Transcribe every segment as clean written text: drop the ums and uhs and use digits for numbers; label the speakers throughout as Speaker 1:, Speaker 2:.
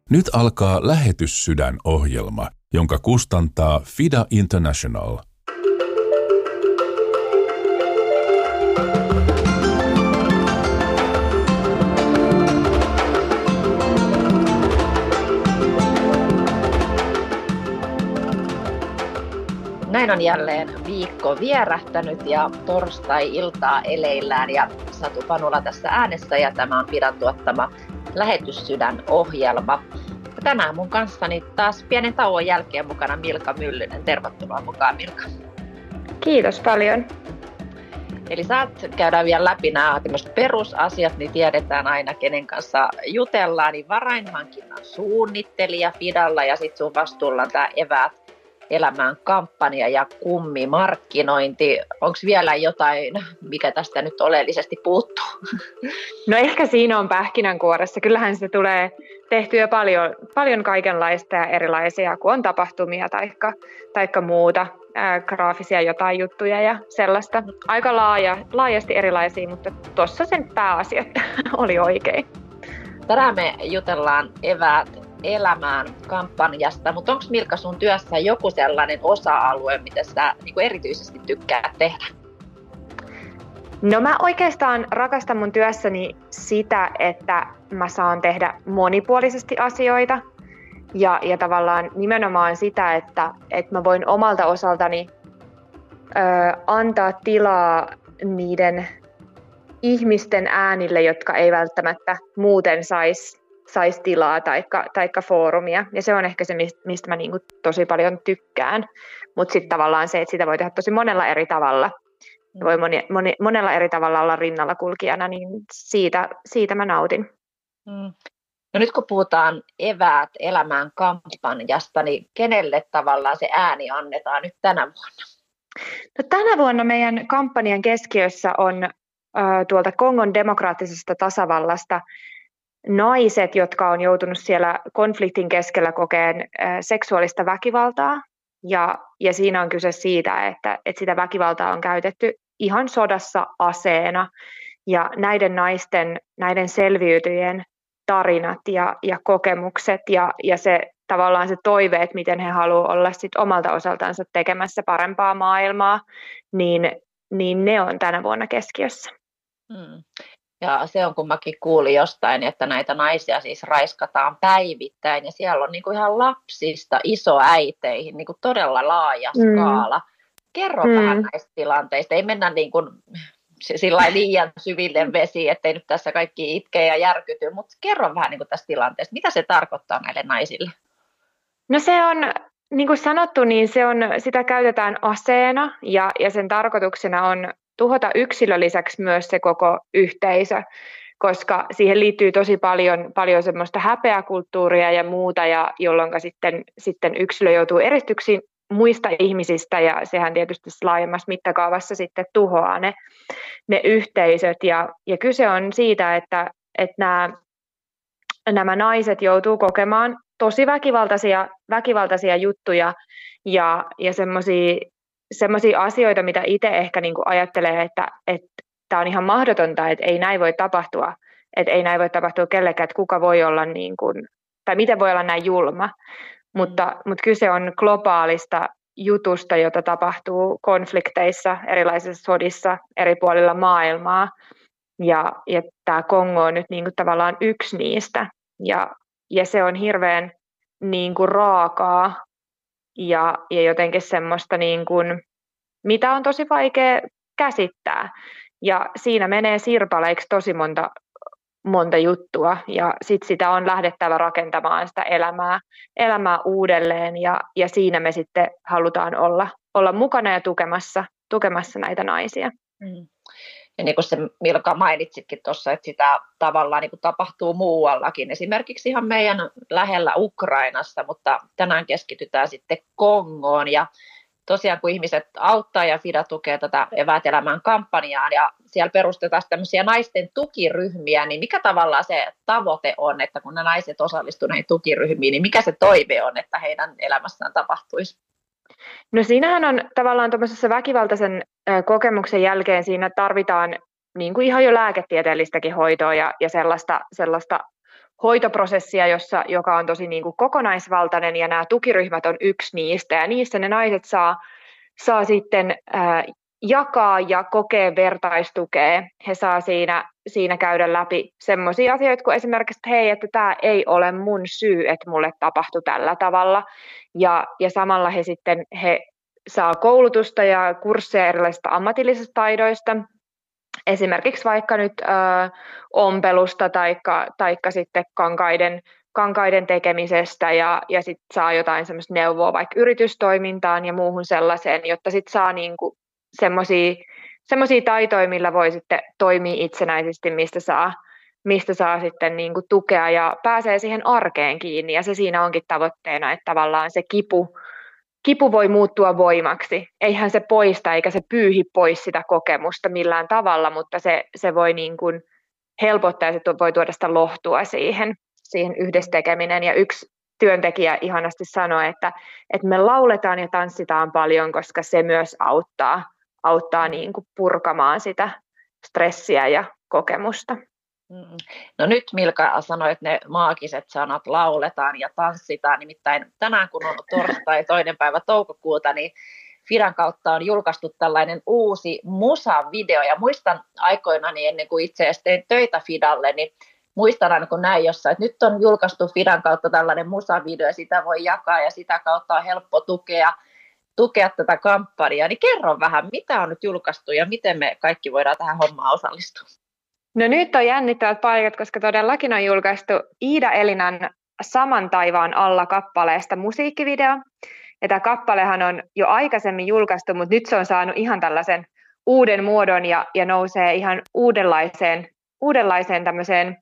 Speaker 1: Nyt alkaa Lähetyssydän-ohjelma, jonka kustantaa FIDA International.
Speaker 2: Näin on jälleen viikko vierähtänyt ja torstai-iltaa eleillään ja Satu Panula tässä äänessä ja tämä on FIDAn tuottama Lähetyssydän-ohjelma. Tänään mun kanssani taas pienen tauon jälkeen mukana Milka Myllynen. Tervetuloa mukaan, Milka.
Speaker 3: Kiitos paljon.
Speaker 2: Eli käydään vielä läpi nämä perusasiat, niin tiedetään aina kenen kanssa jutellaan. Niin varainhankinnan suunnittelija FIDalla ja sitten sun vastuulla on tämä Eväät elämään -kampanja ja kummimarkkinointi. Onko vielä jotain, mikä tästä nyt oleellisesti puuttuu?
Speaker 3: No ehkä siinä on pähkinänkuoressa. Kyllähän se tulee tehtyä paljon kaikenlaista ja erilaisia, kun on tapahtumia taikka muuta, graafisia jotain juttuja ja sellaista. Aika laajasti erilaisia, mutta tuossa sen pääasiat oli oikein.
Speaker 2: Tänään me jutellaan Eväät elämään -kampanjasta, mutta onko Milka sun työssä joku sellainen osa-alue, mitä sä erityisesti tykkäät tehdä?
Speaker 3: No mä oikeastaan rakastan mun työssäni sitä, että mä saan tehdä monipuolisesti asioita ja tavallaan nimenomaan sitä, että mä voin omalta osaltani antaa tilaa niiden ihmisten äänille, jotka ei välttämättä muuten saisi tilaa taikka foorumia. Ja se on ehkä se, mistä mä niinku tosi paljon tykkään. Mutta sitten tavallaan se, että sitä voi tehdä tosi monella eri tavalla. Voi monella eri tavalla olla rinnalla kulkijana, niin siitä mä nautin.
Speaker 2: No nyt kun puhutaan Eväät elämään -kampanjasta, niin kenelle tavallaan se ääni annetaan nyt tänä vuonna?
Speaker 3: No, tänä vuonna meidän kampanjan keskiössä on tuolta Kongon demokraattisesta tasavallasta naiset, jotka on joutunut siellä konfliktin keskellä kokeen seksuaalista väkivaltaa. Ja siinä on kyse siitä, että sitä väkivaltaa on käytetty ihan sodassa aseena. Ja näiden naisten, näiden selviytyjien tarinat ja kokemukset ja se tavallaan se toive, että miten he haluavat olla sit omalta osaltansa tekemässä parempaa maailmaa, niin ne on tänä vuonna keskiössä.
Speaker 2: Ja se on, kun mäkin kuulin jostain, että näitä naisia siis raiskataan päivittäin ja siellä on niinku ihan lapsista isoäiteihin niinku todella laaja skaala. Kerro vähän näistä tilanteista. Ei mennä niinku liian syville vesiin, ettei nyt tässä kaikki itke ja järkyty, mutta kerro vähän niinku tästä tilanteesta. Mitä se tarkoittaa näille naisille?
Speaker 3: No se on, niin kuin sanottu, niin sitä käytetään aseena ja sen tarkoituksena on tuhota yksilön lisäksi myös se koko yhteisö, koska siihen liittyy tosi paljon semmoista häpeäkulttuuria ja muuta, ja jolloin sitten yksilö joutuu eristyksiin muista ihmisistä, ja sehän tietysti laajemmassa mittakaavassa sitten tuhoaa ne yhteisöt. Ja kyse on siitä, että nämä naiset joutuu kokemaan tosi väkivaltaisia juttuja ja semmoisia asioita, mitä itse ehkä niinku ajattelee, että tämä on ihan mahdotonta, että ei näin voi tapahtua, että ei näin voi tapahtua kellekään, että kuka voi olla niin kuin, tai miten voi olla näin julma, mutta kyse on globaalista jutusta, jota tapahtuu konflikteissa, erilaisissa sodissa eri puolilla maailmaa, ja tämä Kongo on nyt niin kuin tavallaan yksi niistä, ja se on hirveän niin kuin raakaa, ja jotenkin semmoista, niin kuin, mitä on tosi vaikea käsittää. Ja siinä menee sirpaleiksi tosi monta juttua, ja sitten sitä on lähdettävä rakentamaan sitä elämää uudelleen, ja siinä me sitten halutaan olla mukana ja tukemassa näitä naisia.
Speaker 2: Ja niin kuin se Milka mainitsitkin tuossa, että sitä tavallaan niin kuin tapahtuu muuallakin, esimerkiksi ihan meidän lähellä Ukrainassa, mutta tänään keskitytään sitten Kongoon. Ja tosiaan kun ihmiset auttaa ja FIDA tukee tätä Eväät elämään -kampanjaa ja siellä perustetaan tämmöisiä naisten tukiryhmiä, niin mikä tavallaan se tavoite on, että kun ne naiset osallistuvat näihin tukiryhmiin, niin mikä se toive on, että heidän elämässään tapahtuisi?
Speaker 3: No siinähän on tavallaan tuommoisessa väkivaltaisen kokemuksen jälkeen siinä tarvitaan niin kuin ihan jo lääketieteellistäkin hoitoa ja sellaista hoitoprosessia, joka on tosi niin kuin kokonaisvaltainen, ja nämä tukiryhmät on yksi niistä, ja niissä ne naiset saa sitten jakaa ja kokea vertaistukea. He saa siinä käydä läpi semmoisia asioita kuin esimerkiksi, että hei, että tämä ei ole mun syy, että mulle tapahtui tällä tavalla. Ja samalla he saa koulutusta ja kursseja erilaisista ammatillisista taidoista, esimerkiksi vaikka nyt ompelusta taikka sitten kankaiden tekemisestä, ja sitten saa jotain semmoista neuvoa vaikka yritystoimintaan ja muuhun sellaiseen, jotta sitten saa niinku semmoisia taitoja, millä voi sitten toimia itsenäisesti, mistä saa sitten niinku tukea ja pääsee siihen arkeen kiinni, ja se siinä onkin tavoitteena, että tavallaan se kipu voi muuttua voimaksi. Eihän se poista eikä se pyyhi pois sitä kokemusta millään tavalla, mutta se voi niin kuin helpottaa ja se voi tuoda sitä lohtua siihen yhdessä tekeminen. Ja yksi työntekijä ihanasti sanoi, että me lauletaan ja tanssitaan paljon, koska se myös auttaa niin kuin purkamaan sitä stressiä ja kokemusta.
Speaker 2: No nyt Milka sanoit ne maagiset sanat, lauletaan ja tanssitaan, nimittäin tänään kun on torstai 2. päivä toukokuuta, niin Fidan kautta on julkaistu tällainen uusi musavideo, ja muistan aikoinani ennen kuin itse asiassa tein töitä Fidalle, niin muistan aina kun näin jossain, että nyt on julkaistu Fidan kautta tällainen musavideo ja sitä voi jakaa ja sitä kautta on helppo tukea tätä kampanjaa, niin kerro vähän, mitä on nyt julkaistu ja miten me kaikki voidaan tähän hommaan osallistua.
Speaker 3: No nyt on jännittävät paikat, koska todellakin on julkaistu Iida Elinan Saman taivaan alla -kappaleesta musiikkivideo. Ja tämä kappalehan on jo aikaisemmin julkaistu, mutta nyt se on saanut ihan tällaisen uuden muodon ja nousee ihan uudenlaiseen tämmöiseen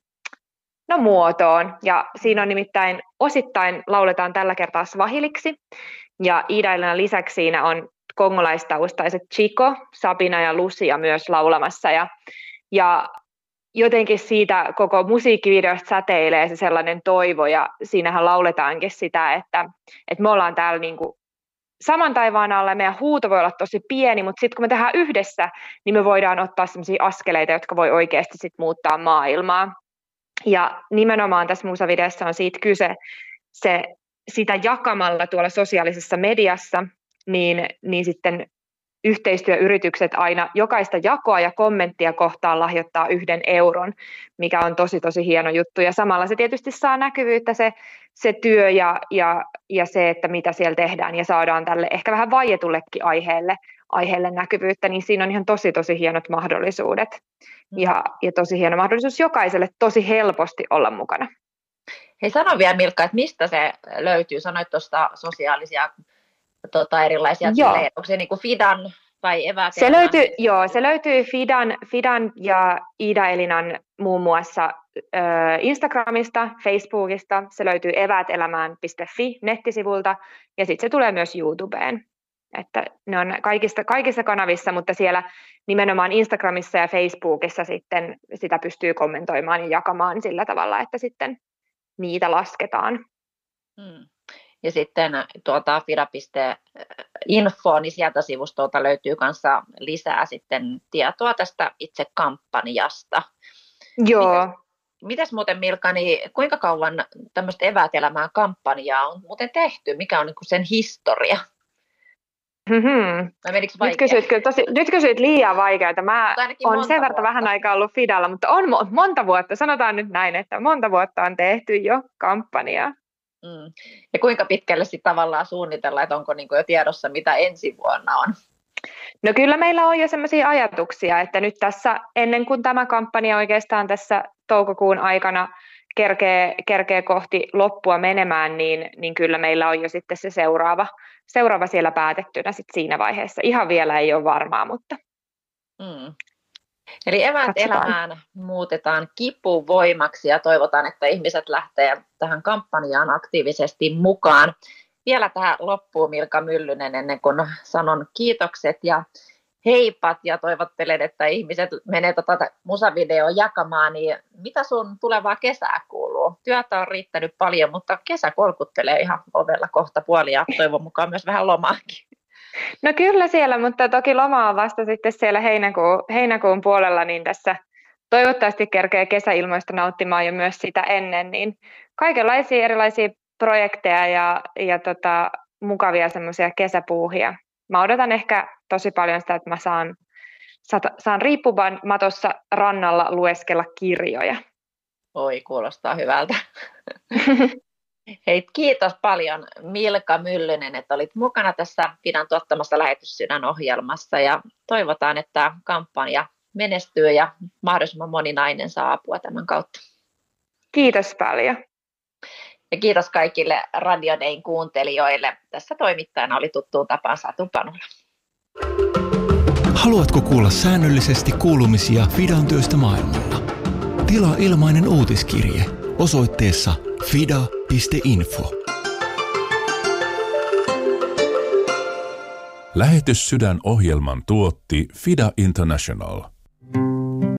Speaker 3: muotoon. Ja siinä on nimittäin osittain lauletaan tällä kertaa swahiliksi. Ja Iida Elinan lisäksi siinä on kongolaistaustaiset Chico, Sabina ja Lucia myös laulamassa. Ja jotenkin siitä koko musiikkivideosta säteilee se sellainen toivo, ja siinähän lauletaankin sitä, että me ollaan täällä niinku saman taivaan alla, ja meidän huuto voi olla tosi pieni, mutta sitten kun me tehdään yhdessä, niin me voidaan ottaa sellaisia askeleita, jotka voi oikeasti sit muuttaa maailmaa. Ja nimenomaan tässä musavideossa on siitä kyse, sitä jakamalla tuolla sosiaalisessa mediassa, niin sitten yhteistyöyritykset aina jokaista jakoa ja kommenttia kohtaan lahjoittaa 1 euron, mikä on tosi tosi hieno juttu. Ja samalla se tietysti saa näkyvyyttä se työ ja se, että mitä siellä tehdään, ja saadaan tälle ehkä vähän vaietullekin aiheelle näkyvyyttä, niin siinä on ihan tosi tosi hienot mahdollisuudet. Ja tosi hieno mahdollisuus jokaiselle tosi helposti olla mukana.
Speaker 2: Hei, sano vielä Milka, että mistä se löytyy? Sanoit tuosta sosiaalisia erilaisia tilejä. Onko se niin kuin Fidan vai Eväät?
Speaker 3: Se löytyy Fidan ja Iida Elinan muun muassa Instagramista, Facebookista. Se löytyy eväätelämään.fi nettisivulta, ja sitten se tulee myös YouTubeen. Että ne on kaikissa kanavissa, mutta siellä nimenomaan Instagramissa ja Facebookissa sitten sitä pystyy kommentoimaan ja jakamaan sillä tavalla, että sitten niitä lasketaan.
Speaker 2: Ja sitten fida.info, niin sieltä sivustolta löytyy kanssa lisää sitten tietoa tästä itse kampanjasta.
Speaker 3: Joo.
Speaker 2: Mitäs muuten Milka, niin kuinka kauan tämmöistä Eväät elämään -kampanjaa on muuten tehty? Mikä on niin kuin sen historia?
Speaker 3: Nyt kysyit liian vaikeaa. Mä oon sen verran vähän aikaa ollut Fidalla, mutta on monta vuotta. Sanotaan nyt näin, että monta vuotta on tehty jo kampanjaa.
Speaker 2: Ja kuinka pitkälle sitten tavallaan suunnitellaan, että onko niinku jo tiedossa, mitä ensi vuonna on?
Speaker 3: No kyllä meillä on jo sellaisia ajatuksia, että nyt tässä ennen kuin tämä kampanja oikeastaan tässä toukokuun aikana kerkee kohti loppua menemään, niin kyllä meillä on jo sitten se seuraava siellä päätettynä sit siinä vaiheessa. Ihan vielä ei ole varmaa, mutta
Speaker 2: Eli Eväät elämään muutetaan kipuvoimaksi, ja toivotaan, että ihmiset lähtee tähän kampanjaan aktiivisesti mukaan. Vielä tähän loppuun Milka Myllynen, ennen kuin sanon kiitokset ja heipat ja toivottelen, että ihmiset menee musavideoa jakamaan, niin mitä sun tulevaa kesää kuuluu? Työtä on riittänyt paljon, mutta kesä kolkuttelee ihan ovella kohta puoli, ja toivon mukaan myös vähän lomaakin.
Speaker 3: No kyllä siellä, mutta toki loma on vasta sitten siellä heinäkuun puolella, niin tässä toivottavasti kerkee kesäilmoista nauttimaan jo myös sitä ennen, niin kaikenlaisia erilaisia projekteja ja mukavia semmoisia kesäpuuhia. Mä odotan ehkä tosi paljon sitä, että mä saan riippumatossa rannalla lueskella kirjoja.
Speaker 2: Oi, kuulostaa hyvältä. Hei, kiitos paljon Milka Myllynen, että olit mukana tässä Fidan tuottamassa Lähetyssydän-ohjelmassa ja toivotaan, että kampanja menestyy ja mahdollisimman moni nainen saa apua tämän kautta.
Speaker 3: Kiitos paljon.
Speaker 2: Ja kiitos kaikille Radio Dayn kuuntelijoille. Tässä toimittajana oli tuttuun tapaan Satu Panula.
Speaker 4: Haluatko kuulla säännöllisesti kuulumisia Fidan työstä maailmalla? Tilaa ilmainen uutiskirje osoitteessa fida.info.
Speaker 1: Lähetyssydän-ohjelman tuotti Fida International.